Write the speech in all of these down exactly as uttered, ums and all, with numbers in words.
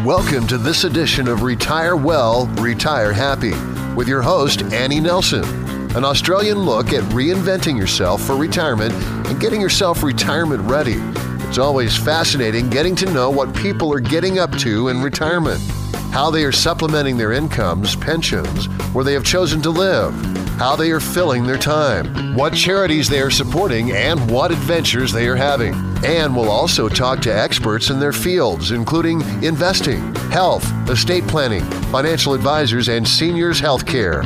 Welcome to this edition of Retire Well, Retire Happy with your host, Annie Nelson. An Australian look at reinventing yourself for retirement and getting yourself retirement ready. It's always fascinating getting to know what people are getting up to in retirement, how they are supplementing their incomes, pensions, where they have chosen to live, how they are filling their time, what charities they are supporting, and what adventures they are having. And we'll also talk to experts in their fields, including investing, health, estate planning, financial advisors, and seniors healthcare.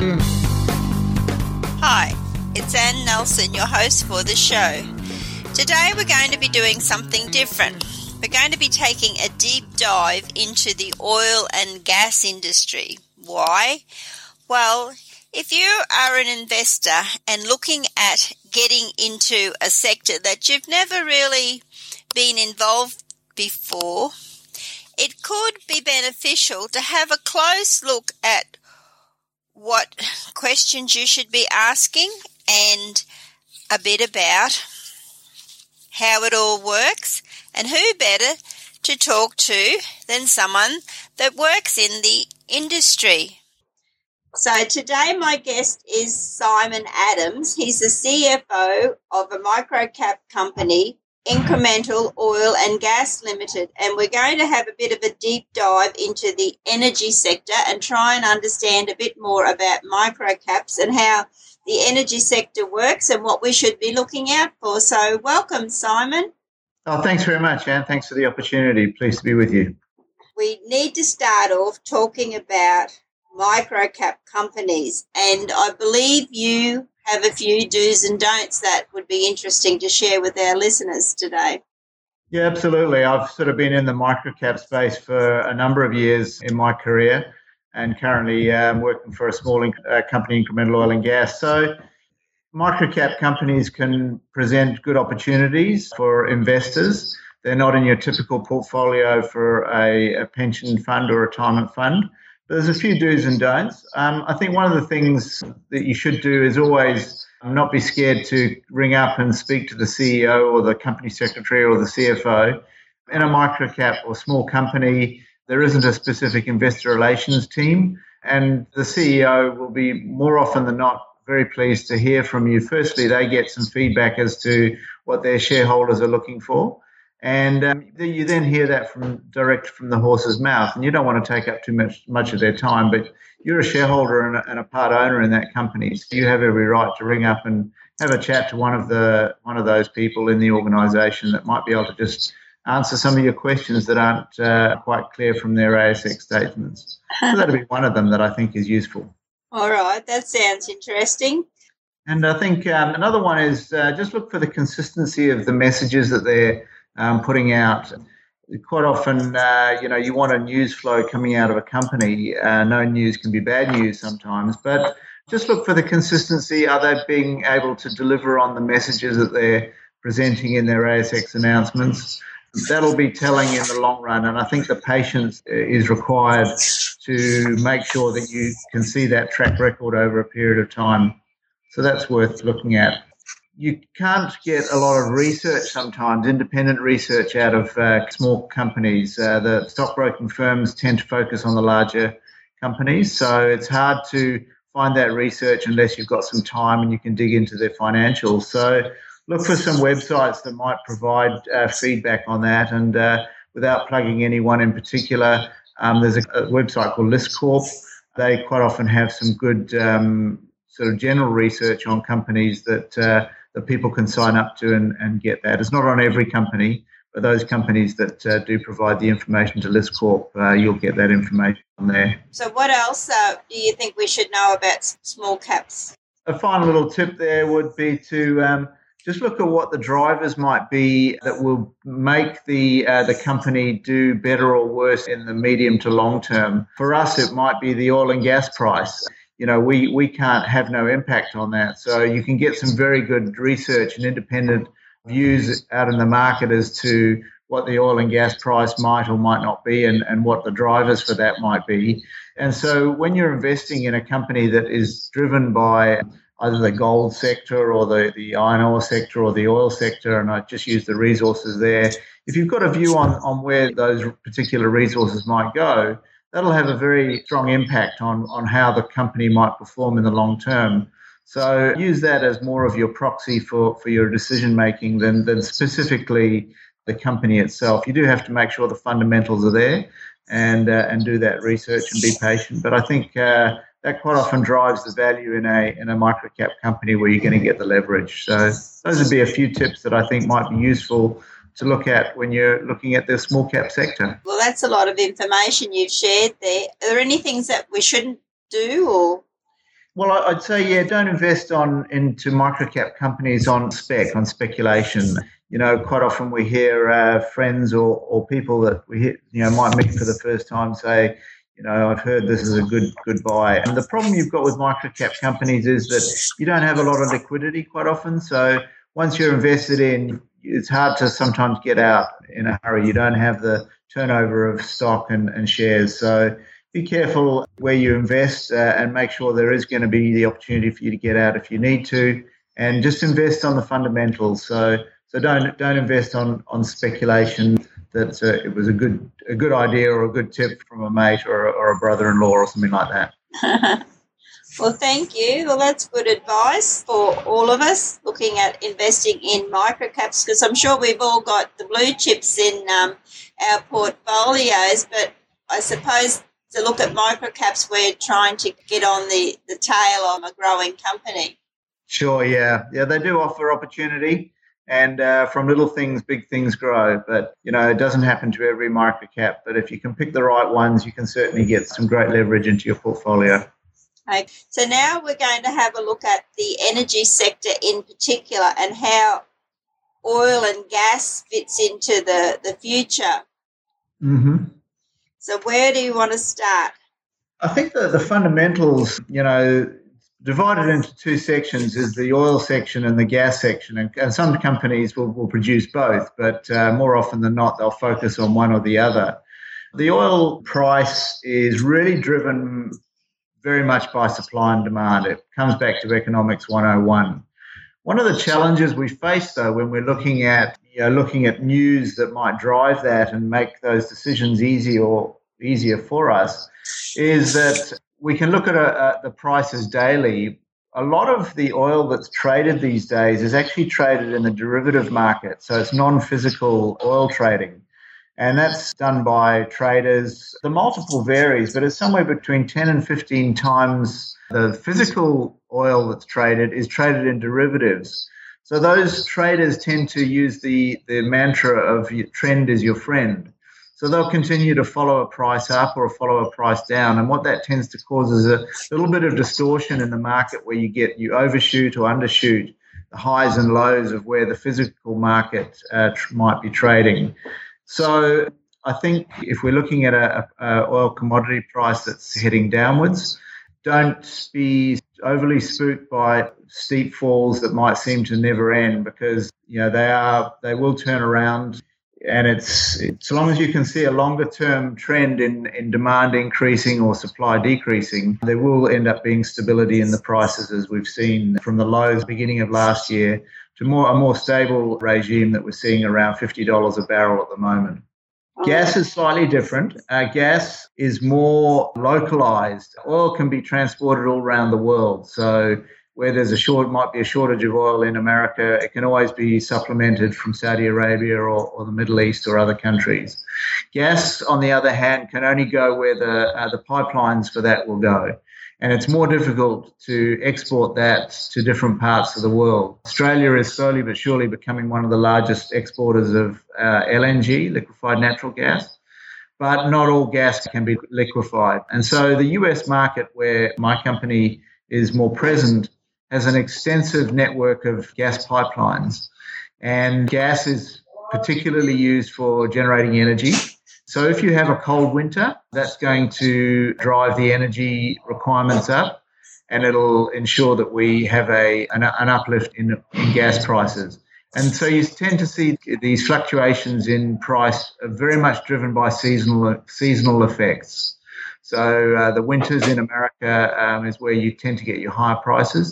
Hi, it's Ann Nelson, your host for the show. Today we're going to be doing something different. We're going to be taking a deep dive into the oil and gas industry. Why? Well, if you are an investor and looking at getting into a sector that you've never really been involved before, it could be beneficial to have a close look at what questions you should be asking and a bit about how it all works, and who better to talk to than someone that works in the industry. So today my guest is Simon Adams. He's the C F O of a microcap company, Incremental Oil and Gas Limited, and we're going to have a bit of a deep dive into the energy sector and try and understand a bit more about microcaps and how the energy sector works and what we should be looking out for. So welcome, Simon. Oh, thanks very much, Anne. Thanks for the opportunity. Pleased to be with you. We need to start off talking about microcap companies, and I believe you have a few do's and don'ts that would be interesting to share with our listeners today. Yeah, absolutely. I've sort of been in the microcap space for a number of years in my career, and currently um, working for a small inc- uh, company, Incremental Oil and Gas. So microcap companies can present good opportunities for investors. They're not in your typical portfolio for a, a pension fund or retirement fund. There's a few do's and don'ts. Um, I think one of the things that you should do is always not be scared to ring up and speak to the C E O or the company secretary or the C F O. In a microcap or small company, there isn't a specific investor relations team, and the C E O will be more often than not very pleased to hear from you. Firstly, they get some feedback as to what their shareholders are looking for. And um, you then hear that from direct from the horse's mouth, and you don't want to take up too much much of their time, but you're a shareholder and a, and a part owner in that company, so you have every right to ring up and have a chat to one of the one of those people in the organisation that might be able to just answer some of your questions that aren't uh, quite clear from their A S X statements. So that'll be one of them that I think is useful. All right, that sounds interesting. And I think um, another one is uh, just look for the consistency of the messages that they're Um, putting out. Quite often, uh, you know, you want a news flow coming out of a company. Uh, no news can be bad news sometimes, but just look for the consistency. Are they being able to deliver on the messages that they're presenting in their A S X announcements? That'll be telling in the long run, and I think the patience is required to make sure that you can see that track record over a period of time. So that's worth looking at. You can't get a lot of research sometimes, independent research out of uh, small companies. Uh, the stockbroking firms tend to focus on the larger companies, so it's hard to find that research unless you've got some time and you can dig into their financials. So look for some websites that might provide uh, feedback on that, and uh, without plugging anyone in particular, um, there's a, a website called ListCorp. They quite often have some good um, sort of general research on companies that uh, that people can sign up to and, and get that. It's not on every company, but those companies that uh, do provide the information to ListCorp, uh, you'll get that information on there. So what else uh, do you think we should know about small caps? A final little tip there would be to um, just look at what the drivers might be that will make the uh, the company do better or worse in the medium to long term. For us, it might be the oil and gas price. You know, we, we can't have no impact on that. So you can get some very good research and independent views out in the market as to what the oil and gas price might or might not be, and, and what the drivers for that might be. And so when you're investing in a company that is driven by either the gold sector or the, the iron ore sector or the oil sector, and I just use the resources there. If you've got a view on, on where those particular resources might go, that'll have a very strong impact on, on how the company might perform in the long term. So use that as more of your proxy for, for your decision making than, than specifically the company itself. You do have to make sure the fundamentals are there and uh, and do that research and be patient. But I think uh, that quite often drives the value in a in a microcap company where you're going to get the leverage. So those would be a few tips that I think might be useful to look at when you're looking at the small cap sector. Well, that's a lot of information you've shared there. Are there any things that we shouldn't do or? Well, I'd say, yeah, don't invest on into microcap companies on spec, on speculation. You know, quite often we hear uh, friends or, or people that we hit, you know, might meet for the first time say, you know, I've heard this is a good good buy. And the problem you've got with microcap companies is that you don't have a lot of liquidity quite often. So once you're invested in, it's hard to sometimes get out in a hurry. You don't have the turnover of stock and, and shares. So be careful where you invest uh, and make sure there is going to be the opportunity for you to get out if you need to, and just invest on the fundamentals. So so don't don't invest on, on speculation that uh, it was a good a good idea or a good tip from a mate or a, or a brother-in-law or something like that. Well, thank you. Well, that's good advice for all of us looking at investing in microcaps, because I'm sure we've all got the blue chips in um, our portfolios, but I suppose to look at microcaps, we're trying to get on the, the tail of a growing company. Sure, yeah. Yeah, they do offer opportunity, and uh, from little things, big things grow. But, you know, it doesn't happen to every microcap. But if you can pick the right ones, you can certainly get some great leverage into your portfolio. Okay. So now we're going to have a look at the energy sector in particular and how oil and gas fits into the, the future. Mm-hmm. So where do you want to start? I think that the fundamentals, you know, divided into two sections is the oil section and the gas section. And, and some companies will, will produce both, but uh, more often than not, they'll focus on one or the other. The oil price is really driven very much by supply and demand. It comes back to economics one oh one. One of the challenges we face, though, when we're looking at you know, looking at news that might drive that and make those decisions easy or easier for us, is that we can look at a, a, the prices daily. A lot of the oil that's traded these days is actually traded in the derivative market, so it's non-physical oil trading. And that's done by traders. The multiple varies, but it's somewhere between ten and fifteen times the physical oil that's traded is traded in derivatives. So those traders tend to use the, the mantra of trend is your friend. So they'll continue to follow a price up or follow a price down. And what that tends to cause is a little bit of distortion in the market where you get you overshoot or undershoot the highs and lows of where the physical market uh, tr- might be trading. So I think if we're looking at a, a oil commodity price that's heading downwards, don't be overly spooked by steep falls that might seem to never end, because you know they are they will turn around, and it's, it's so long as you can see a longer term trend in, in demand increasing or supply decreasing, there will end up being stability in the prices, as we've seen from the lows beginning of last year to more a more stable regime that we're seeing around fifty dollars a barrel at the moment. Gas is slightly different. Uh, gas is more localized. Oil can be transported all around the world. So where there's a short, might be a shortage of oil in America, it can always be supplemented from Saudi Arabia or, or the Middle East or other countries. Gas, on the other hand, can only go where the uh, the pipelines for that will go. And it's more difficult to export that to different parts of the world. Australia is slowly but surely becoming one of the largest exporters of uh, L N G, liquefied natural gas, but not all gas can be liquefied. And so the U S market, where my company is more present, has an extensive network of gas pipelines. And gas is particularly used for generating energy. So if you have a cold winter, that's going to drive the energy requirements up, and it'll ensure that we have a an, an uplift in, in gas prices. And so you tend to see these fluctuations in price are very much driven by seasonal seasonal effects. So uh, the winters in America um, is where you tend to get your higher prices.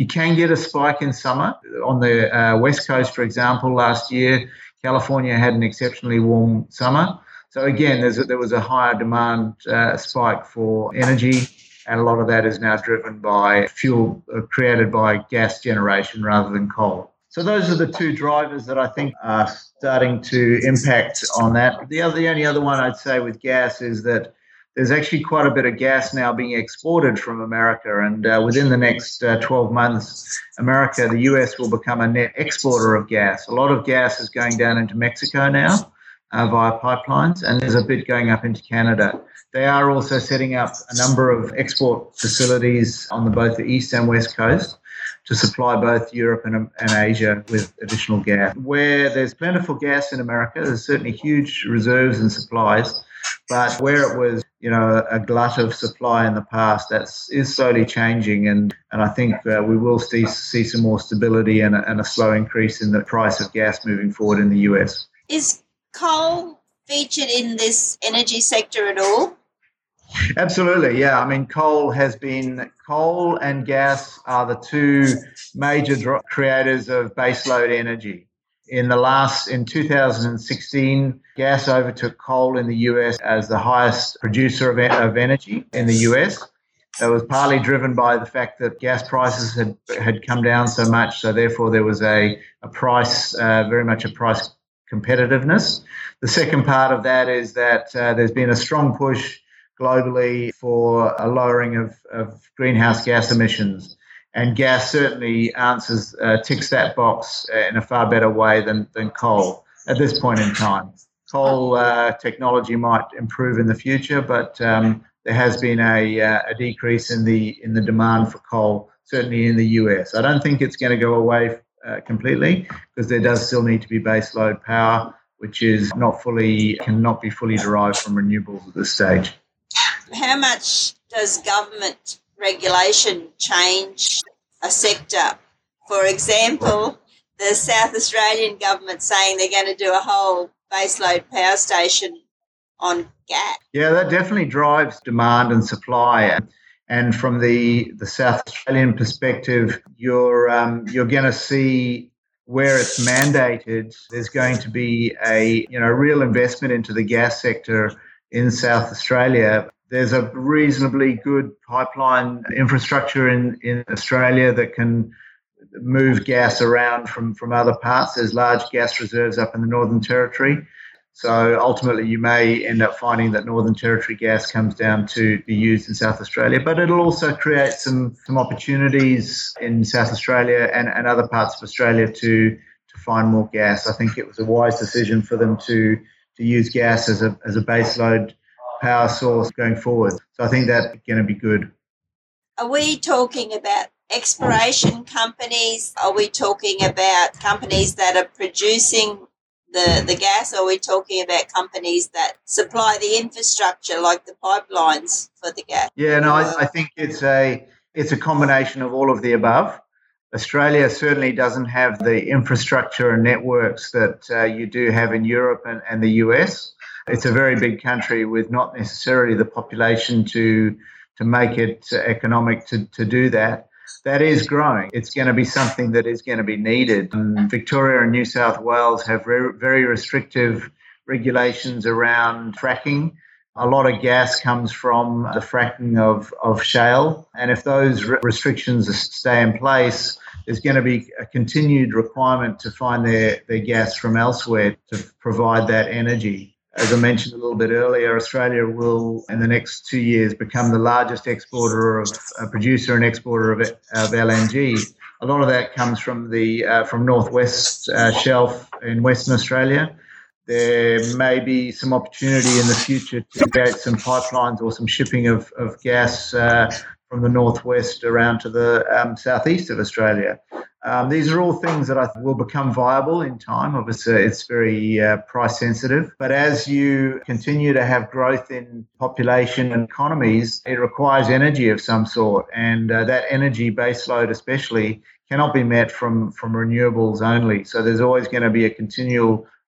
You can get a spike in summer. On the uh, West Coast, for example, last year, California had an exceptionally warm summer. So again, there's a, there was a higher demand uh, spike for energy, and a lot of that is now driven by fuel uh, created by gas generation rather than coal. So those are the two drivers that I think are starting to impact on that. The other, the only other one I'd say with gas is that there's actually quite a bit of gas now being exported from America, and uh, within the next uh, twelve months, America, the U S will become a net exporter of gas. A lot of gas is going down into Mexico now uh, via pipelines, and there's a bit going up into Canada. They are also setting up a number of export facilities on the, both the east and west coast to supply both Europe and, and Asia with additional gas. Where there's plentiful gas in America, there's certainly huge reserves and supplies, but where it was, you know, a glut of supply in the past, that is slowly changing, and, and I think uh, we will see, see some more stability and a, and a slow increase in the price of gas moving forward in the U S. Is coal featured in this energy sector at all? Absolutely, yeah. I mean, coal has been, coal and gas are the two major dro- creators of baseload energy. In the last, in two thousand sixteen, gas overtook coal in the U S as the highest producer of, of energy in the U S. That was partly driven by the fact that gas prices had had come down so much, so therefore there was a, a price, uh, very much a price competitiveness. The second part of that is that uh, there's been a strong push globally for a lowering of, of greenhouse gas emissions. And gas certainly answers, uh, ticks that box in a far better way than, than coal at this point in time. Coal uh, technology might improve in the future, but um, there has been a, uh, a decrease in the in the demand for coal, certainly in the U S. I don't think it's going to go away uh, completely, because there does still need to be baseload power, which is not fully cannot be fully derived from renewables at this stage. How much does government regulation change a sector? For example, the South Australian government saying they're going to do a whole baseload power station on gas. Yeah, that definitely drives demand and supply. And from the, the South Australian perspective, you're um, you're going to see where it's mandated, there's going to be a you know real investment into the gas sector in South Australia. There's a reasonably good pipeline infrastructure in, in Australia that can move gas around from, from other parts. There's large gas reserves up in the Northern Territory. So ultimately you may end up finding that Northern Territory gas comes down to be used in South Australia. But it'll also create some, some opportunities in South Australia and, and other parts of Australia to, to find more gas. I think it was a wise decision for them to, to use gas as a, as a baseload power source going forward. So I think that's going to be good. Are we talking about exploration companies? Are we talking about companies that are producing the, the gas? Or are we talking about companies that supply the infrastructure like the pipelines for the gas? Yeah, no, I, I think it's a it's a combination of all of the above. Australia certainly doesn't have the infrastructure and networks that uh, you do have in Europe and, and the U S. It's a very big country with not necessarily the population to to make it economic to, to do that. That is growing. It's going to be something that is going to be needed. Um, Victoria and New South Wales have very, very restrictive regulations around fracking. A lot of gas comes from the fracking of, of shale. And if those re- restrictions stay in place, there's going to be a continued requirement to find their, their gas from elsewhere to provide that energy. As I mentioned a little bit earlier, Australia will, in the next two years, become the largest exporter of, uh, producer and exporter of, of L N G. A lot of that comes from the uh, from Northwest uh, Shelf in Western Australia. There may be some opportunity in the future to create some pipelines or some shipping of, of gas uh, from the northwest around to the um, southeast of Australia. Um, these are all things that I think will become viable in time. Obviously, it's very uh, price sensitive. But as you continue to have growth in population and economies, it requires energy of some sort. And uh, that energy baseload especially cannot be met from, from renewables only. So there's always going to be a continual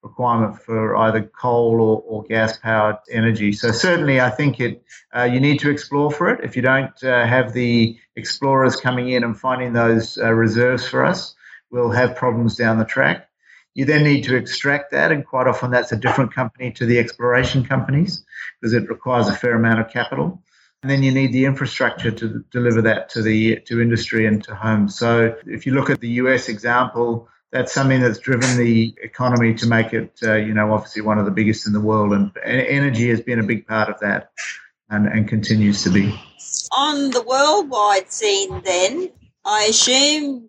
requirement for either coal or, or gas-powered energy. So certainly I think it uh, you need to explore for it. If you don't uh, have the explorers coming in and finding those uh, reserves for us, we'll have problems down the track. You then need to extract that, and quite often that's a different company to the exploration companies because it requires a fair amount of capital. And then you need the infrastructure to deliver that to the to industry and to homes. So if you look at the U S example, that's something that's driven the economy to make it, uh, you know, obviously one of the biggest in the world. And energy has been a big part of that and, and continues to be. On the worldwide scene then, I assume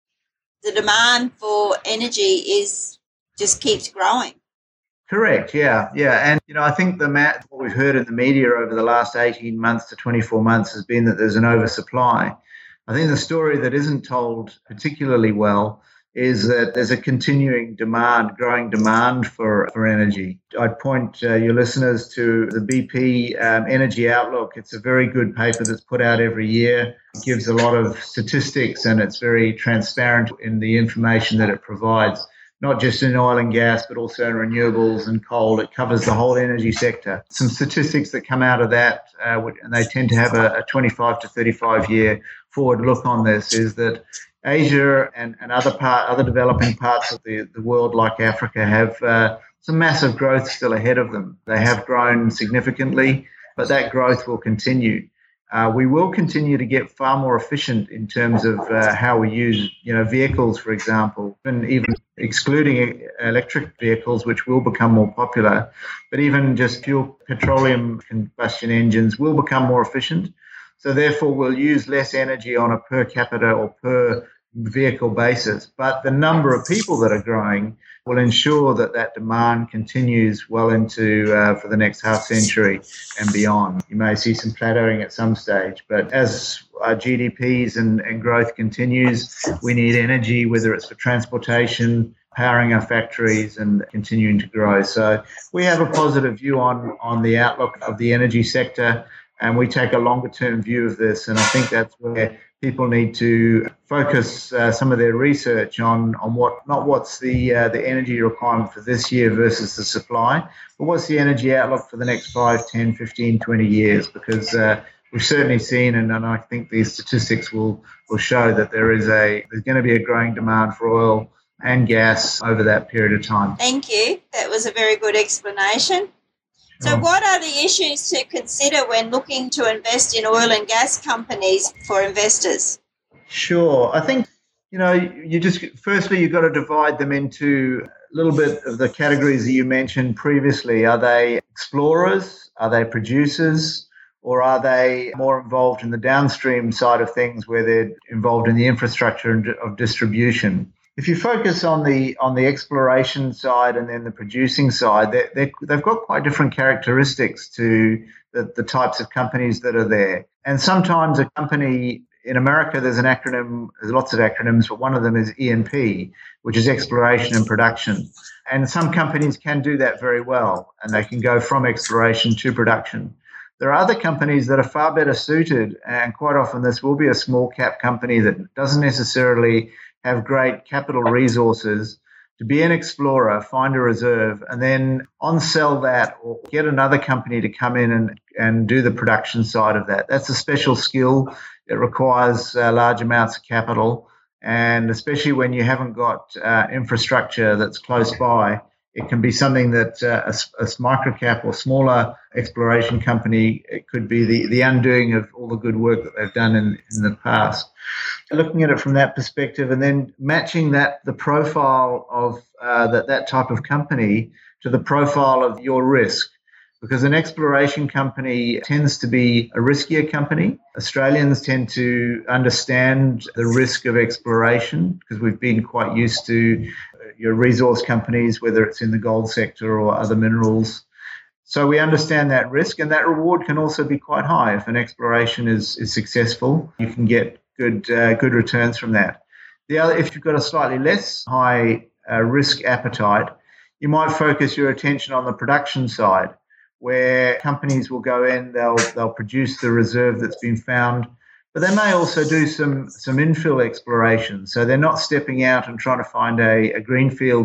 the demand for energy is just keeps growing. Correct, yeah, yeah. And, you know, I think the mat, what we've heard in the media over the last eighteen months to twenty-four months has been that there's an oversupply. I think the story that isn't told particularly well is that there's a continuing demand, growing demand for, for energy. I'd point uh, your listeners to the B P um, Energy Outlook. It's a very good paper that's put out every year. It gives a lot of statistics and it's very transparent in the information that it provides, not just in oil and gas, but also in renewables and coal. It covers the whole energy sector. Some statistics that come out of that, uh, and they tend to have a, a twenty-five to thirty-five year forward look on this, is that Asia and, and other part, other developing parts of the, the world like Africa have uh, some massive growth still ahead of them. They have grown significantly, but that growth will continue. Uh, we will continue to get far more efficient in terms of uh, how we use, you know, vehicles, for example, and even excluding electric vehicles, which will become more popular, but even just fuel petroleum combustion engines will become more efficient. So therefore, we'll use less energy on a per capita or per vehicle basis, but the number of people that are growing will ensure that that demand continues well into uh, for the next half century and beyond. You may see some plateauing at some stage, but as our G D Ps and, and growth continues, we need energy, whether it's for transportation, powering our factories and continuing to grow. So we have a positive view on, on the outlook of the energy sector, and we take a longer term view of this, and I think that's where people need to focus uh, some of their research on, on what not what's the uh, the energy requirement for this year versus the supply, but what's the energy outlook for the next five, ten, fifteen, twenty years, because uh, we've certainly seen, and, and I think these statistics will, will show that there is a there's going to be a growing demand for oil and gas over that period of time. Thank you. That was a very good explanation. So Oh. what are the issues to consider when looking to invest in oil and gas companies for investors? Sure. I think, you know, you just, firstly, you've got to divide them into a little bit of the categories that you mentioned previously. Are they explorers? Are they producers? Or are they more involved in the downstream side of things where they're involved in the infrastructure of distribution? If you focus on the on the exploration side and then the producing side, they're, they're, they've got quite different characteristics to the, the types of companies that are there. And sometimes a company in America, there's an acronym, there's lots of acronyms, but one of them is E and P, which is exploration and production. And some companies can do that very well, and they can go from exploration to production. There are other companies that are far better suited, and quite often this will be a small cap company that doesn't necessarily have great capital resources to be an explorer, find a reserve, and then on-sell that or get another company to come in and, and do the production side of that. That's a special skill. It requires uh, large amounts of capital, and especially when you haven't got uh, infrastructure that's close by, it can be something that uh, a, a microcap or smaller exploration company, it could be the, the undoing of all the good work that they've done in, in the past. Looking at it from that perspective and then matching that, the profile of uh, that, that type of company to the profile of your risk. Because an exploration company tends to be a riskier company. Australians tend to understand the risk of exploration because we've been quite used to your resource companies, whether it's in the gold sector or other minerals. So we understand that risk, and that reward can also be quite high. If an exploration is, is successful, you can get good uh, good returns from that. The other, if you've got a slightly less high uh, risk appetite, you might focus your attention on the production side, where companies will go in, they'll they'll produce the reserve that's been found, but they may also do some some infill exploration. So they're not stepping out and trying to find a, a greenfields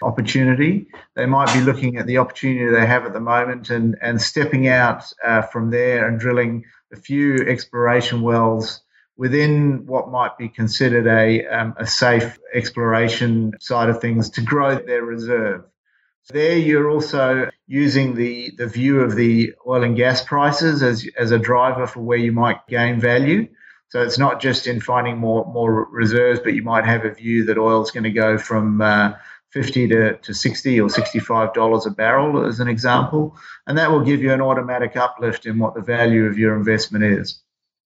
opportunity. They might be looking at the opportunity they have at the moment and, and stepping out uh, from there and drilling a few exploration wells within what might be considered a, um, a safe exploration side of things to grow their reserve. So there you're also using the, the view of the oil and gas prices as, as a driver for where you might gain value. So it's not just in finding more, more reserves, but you might have a view that oil is going to go from uh, fifty to, to sixty or sixty-five dollars a barrel as an example. And that will give you an automatic uplift in what the value of your investment is.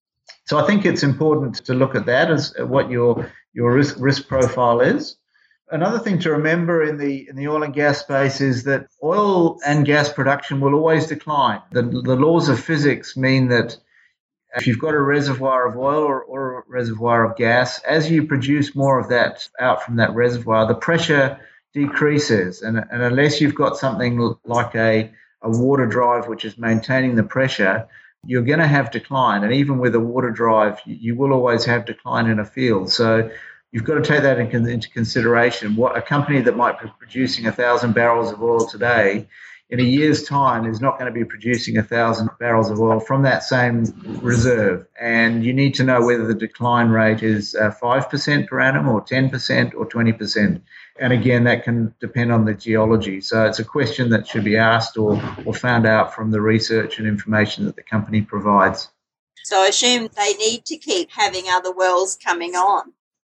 So I think it's important to look at that as what your your risk, risk profile is. Another thing to remember in the in the oil and gas space is that oil and gas production will always decline. The, the laws of physics mean that if you've got a reservoir of oil or, or a reservoir of gas, as you produce more of that out from that reservoir, the pressure decreases. And, and unless you've got something like a, a water drive which is maintaining the pressure, you're going to have decline. And even with a water drive, you, you will always have decline in a field. So you've got to take that in, into consideration. What a company that might be producing one thousand barrels of oil today, in a year's time is not going to be producing one thousand barrels of oil from that same reserve. And you need to know whether the decline rate is uh, five percent per annum or ten percent or twenty percent. And again, that can depend on the geology. So it's a question that should be asked or, or found out from the research and information that the company provides. So I assume they need to keep having other wells coming on.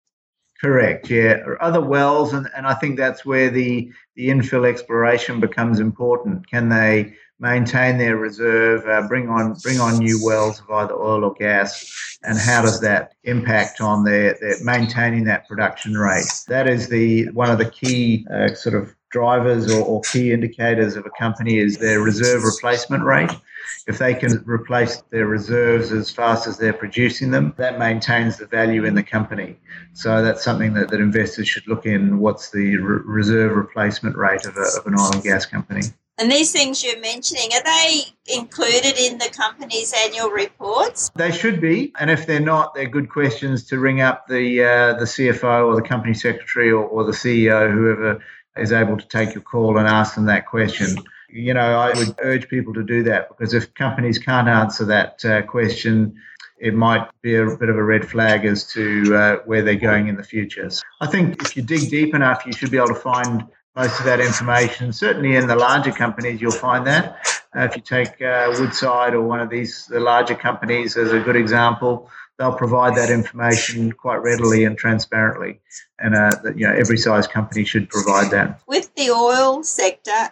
Correct, yeah. Or other wells, and, and I think that's where the, the infill exploration becomes important. Can they maintain their reserve, uh, bring on bring on new wells of either oil or gas, and how does that impact on their, their maintaining that production rate? That is the one of the key uh, sort of drivers or, or key indicators of a company is their reserve replacement rate. If they can replace their reserves as fast as they're producing them, that maintains the value in the company. So that's something that, that investors should look in. What's the re- reserve replacement rate of, a, of an oil and gas company? And these things you're mentioning, are they included in the company's annual reports? They should be. And if they're not, they're good questions to ring up the uh, the C F O or the company secretary or, or the C E O, whoever is able to take your call and ask them that question. You know, I would urge people to do that because if companies can't answer that uh, question, it might be a bit of a red flag as to uh, where they're going in the future. So I think if you dig deep enough, you should be able to find most of that information. Certainly in the larger companies, you'll find that. Uh, if you take uh, Woodside or one of these, the larger companies as a good example, they'll provide that information quite readily and transparently. And uh, you know, every size company should provide that. With the oil sector,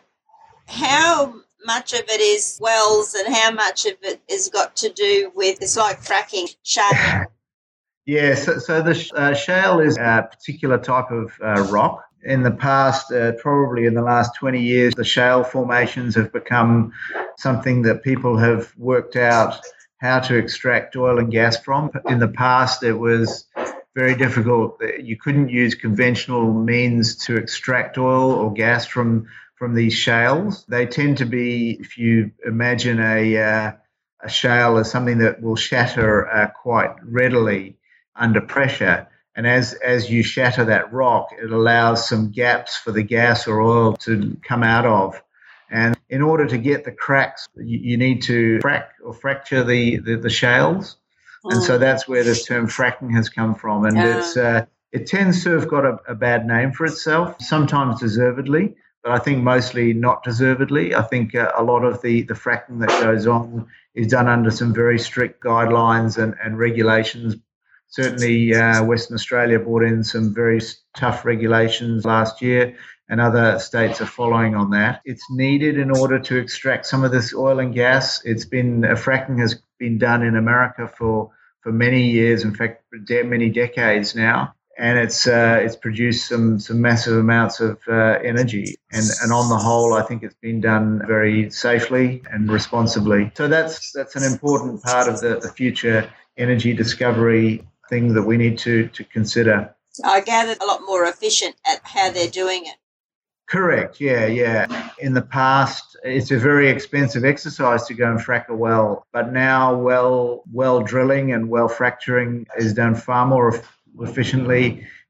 how much of it is wells and how much of it has got to do with, it's like fracking, shale? Yeah, so, so the uh, shale is a particular type of uh, rock. In the past, uh, probably in the last twenty years, the shale formations have become something that people have worked out how to extract oil and gas from. In the past, it was very difficult. You couldn't use conventional means to extract oil or gas from from these shales. They tend to be, if you imagine a, uh, a shale as something that will shatter uh, quite readily under pressure. And as, as you shatter that rock, it allows some gaps for the gas or oil to come out of. And in order to get the cracks, you, you need to frack or fracture the, the, the shales. Mm. And so that's where this term fracking has come from. And yeah. it's uh, it tends to have got a, a bad name for itself, sometimes deservedly. But I think mostly not deservedly. I think uh, a lot of the, the fracking that goes on is done under some very strict guidelines and, and regulations. Certainly uh, Western Australia brought in some very tough regulations last year, and other states are following on that. It's needed in order to extract some of this oil and gas. It's been, uh, fracking has been done in America for, for many years, in fact, de- many decades now. And it's uh, it's produced some some massive amounts of uh, energy, and and on the whole, I think it's been done very safely and responsibly. So that's that's an important part of the, the future energy discovery thing that we need to to consider. I gather a lot more efficient at how they're doing it. Correct. Yeah, yeah. In the past, it's a very expensive exercise to go and frack a well, but now well well drilling and well fracturing is done far more efficiently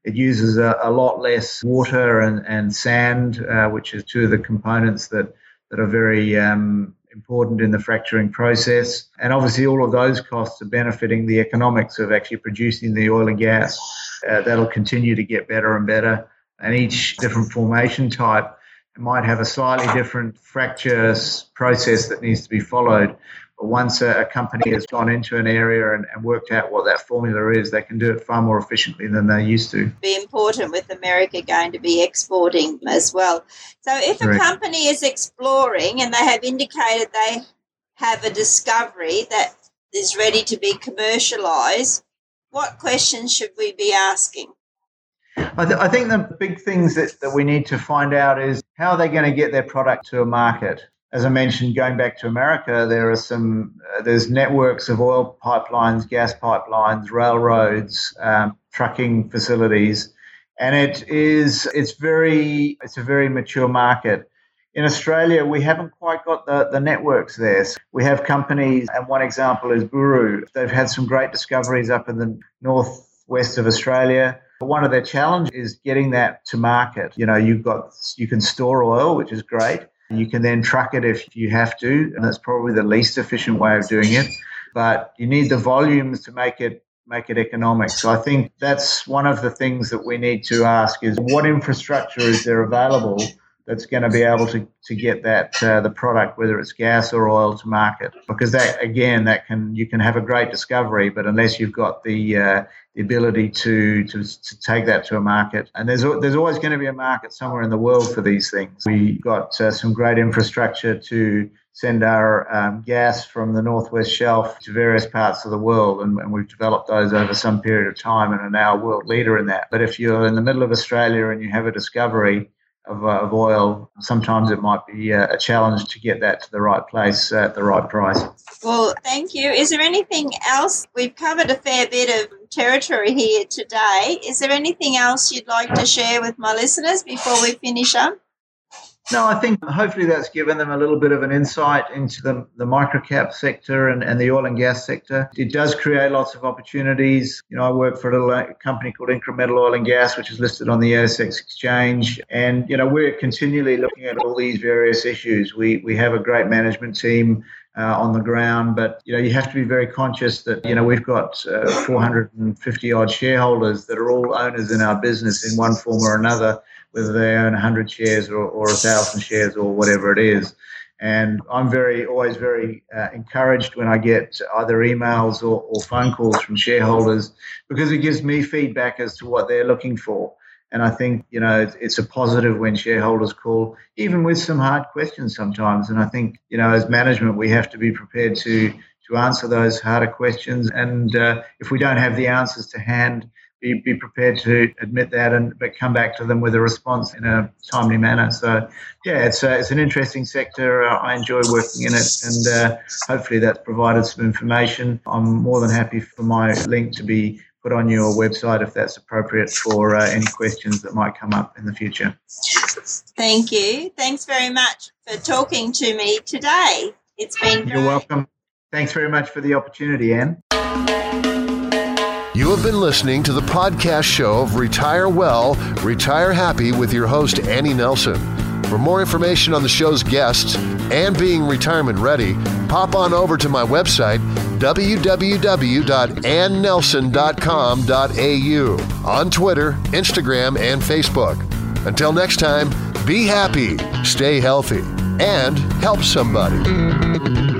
It uses a, a lot less water and, and sand, uh, which is two of the components that, that are very um, important in the fracturing process. And obviously all of those costs are benefiting the economics of actually producing the oil and gas. Uh, that'll continue to get better and better. And each different formation type might have a slightly different fracture process that needs to be followed. But once a, a company has gone into an area and, and worked out what that formula is, they can do it far more efficiently than they used to. Be important with America going to be exporting as well. So if a Correct. company is exploring and they have indicated they have a discovery that is ready to be commercialised, what questions should we be asking? I, th- I think the big things that, that we need to find out is how are they going to get their product to a market? As I mentioned, going back to America, there are some, uh, there's networks of oil pipelines, gas pipelines, railroads, um, trucking facilities, and it is, it's very, it's a very mature market. In Australia, we haven't quite got the, the networks there. So we have companies, and one example is Buru. They've had some great discoveries up in the northwest of Australia. But one of their challenges is getting that to market. You know, you've got, you can store oil, which is great. You can then truck it if you have to, and that's probably the least efficient way of doing it. But you need the volumes to make it make it economic. So I think that's one of the things that we need to ask is what infrastructure is there available that's going to be able to, to get that uh, the product, whether it's gas or oil, to market. Because that, again, that can you can have a great discovery, but unless you've got the uh, the ability to, to to take that to a market, and there's there's always going to be a market somewhere in the world for these things. We've got uh, some great infrastructure to send our um, gas from the Northwest Shelf to various parts of the world, and, and we've developed those over some period of time and are now a world leader in that. But if you're in the middle of Australia and you have a discovery of, uh, of oil, sometimes it might be a, a challenge to get that to the right place at the right price. Well, thank you. Is there anything else? We've covered a fair bit of territory here today. Is there anything else you'd like to share with my listeners before we finish up? No, I think hopefully that's given them a little bit of an insight into the, the microcap sector and, and the oil and gas sector. It does create lots of opportunities. You know, I work for a little company called Incremental Oil and Gas, which is listed on the A S X exchange. And, you know, we're continually looking at all these various issues. We we have a great management team uh, on the ground, but, you know, you have to be very conscious that, you know, we've got uh, four hundred fifty odd shareholders that are all owners in our business in one form or another, whether they own one hundred shares or, or one thousand shares or whatever it is. And I'm very, always very uh, encouraged when I get either emails or, or phone calls from shareholders, because it gives me feedback as to what they're looking for. And I think, you know, it's, it's a positive when shareholders call, even with some hard questions sometimes. And I think, you know, as management, we have to be prepared to to answer those harder questions. And uh, if we don't have the answers to hand, Be, be prepared to admit that and but come back to them with a response in a timely manner. So, yeah, it's a, it's an interesting sector. Uh, I enjoy working in it, and uh, hopefully that's provided some information. I'm more than happy for my link to be put on your website if that's appropriate for uh, any questions that might come up in the future. Thank you. Thanks very much for talking to me today. It's been You're very- welcome. Thanks very much for the opportunity, Anne. You have been listening to the podcast show of Retire Well, Retire Happy with your host, Annie Nelson. For more information on the show's guests and being retirement ready, pop on over to my website, w w w dot ann nelson dot com dot a u, on Twitter, Instagram, and Facebook. Until next time, be happy, stay healthy, and help somebody.